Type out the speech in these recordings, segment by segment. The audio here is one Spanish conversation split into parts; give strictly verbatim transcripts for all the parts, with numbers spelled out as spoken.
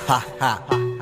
Ja, ja.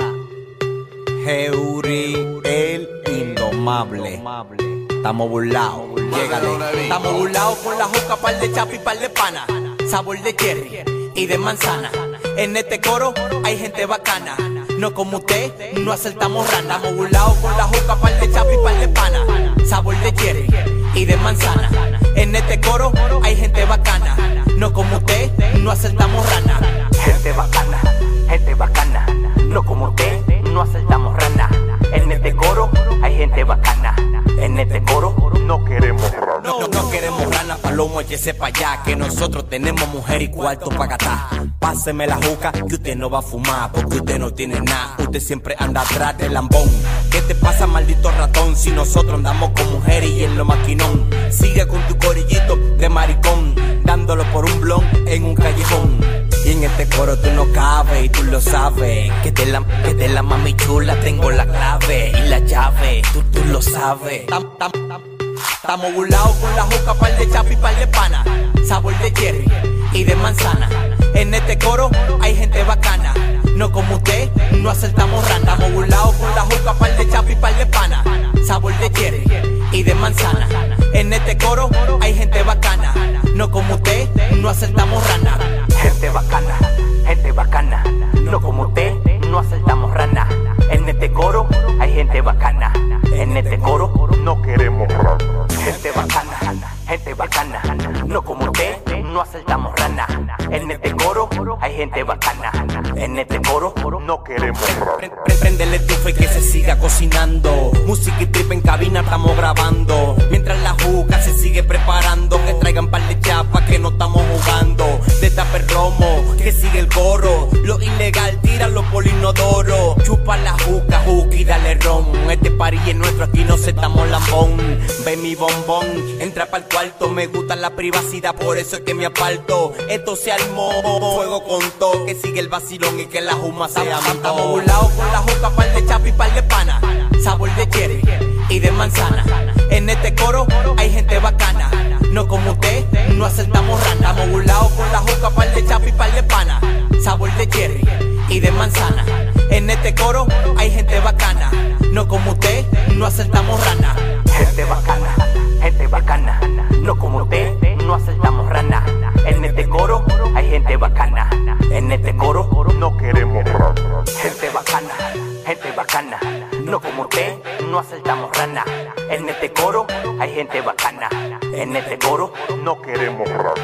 Heuri, el indomable. Estamos burlados, llégale. Estamos burlados con la juca, par de chapa y par de pana. Sabor de cherry y de manzana. En este coro hay gente bacana. No como usted, no acertamos rana. Estamos burlados con la juca, par de chapa y par de pana. Sabor de cherry y de manzana. En este coro hay gente bacana. No como usted, no acertamos rana. Gente bacana, gente bacana. No como usted, no acertamos rana. En este coro hay gente bacana. En este coro no queremos rana. No, no, no queremos rana, palomo, échese pa' allá. Que nosotros tenemos mujer y cuarto pa' gastar. Páseme la juca, que usted no va a fumar, porque usted no tiene nada. Usted siempre anda atrás del lambón. ¿Qué te pasa, maldito ratón? Si nosotros andamos con mujeres y en lo maquinón. Sigue con tu corillito de maricón, dándolo por un blon en un callejón. Y en este coro tú no cabes y tú lo sabes. Que de la, que de la mami chula tengo la clave y la llave, tú, tú lo sabes. Tam, tam, tam. Estamos burlados con la juca, par de chapa y par de pana. Sabor de cherry y de manzana. En este coro hay gente bacana. No como usted, no acertamos rana. Estamos burlados con la juca, par de chapa y par de pana. Sabor de cherry y de manzana. En este coro hay gente bacana. No como usted, no acertamos rana. Gente bacana, gente bacana. No como usted, no acertamos rana. En este coro hay gente bacana. En este coro no queremos rana. Gente bacana, gente bacana. No como usted, no acertamos rana. En este coro hay gente bacana. En este coro no queremos rana. Prende el estufa y que se siga cocinando. Música y trip en cabina estamos grabando. Mientras la juca se sigue preparando. Que traigan par de chapas que no estamos jugando. De taper romo, que sigue el coro. Lo ilegal, tíralo por inodoro. Chupa la juca, juca y dale ron. Este party es nuestro, aquí no setamos lambón. Ve mi bombón, entra pa'l cuarto. Me gusta la privacidad, por eso es que me aparto. Esto se armó, fuego con todo. Que sigue el vacilón y que la juma sea mi. Estamos burlados con la juca, par de chapa y par de pana. Sabor de cherry y de manzana. En este coro hay gente bacana. No como usted, no acertamos rana. Estamos burlados con la juca, par de chapa y par de pana. Sabor de cherry y de manzana. En este coro hay gente bacana. No como usted, no acertamos rana. Gente bacana, gente bacana. No como usted, no acertamos rana. En este coro hay gente bacana. En este coro no queremos rana. Gente bacana, gente bacana. No como usted, no acertamos rana. En este coro hay gente bacana. En este coro no queremos rana.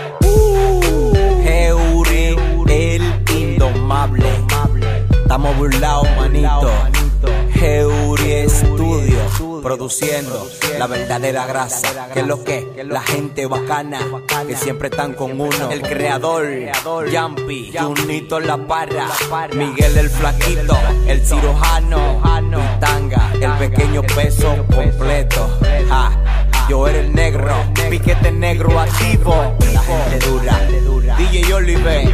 Heuri, el indomable. Estamos burlados, manito. Heuri Studio, produciendo la verdadera grasa. Que es lo que, la gente bacana, que siempre están con uno. El creador, Jumpy, Junito La Parra, Miguel el Flaquito, el cirujano, Tanga, el pequeño peso completo. Ja. Yo era el negro, piquete negro activo. La gente dura, D J Olive,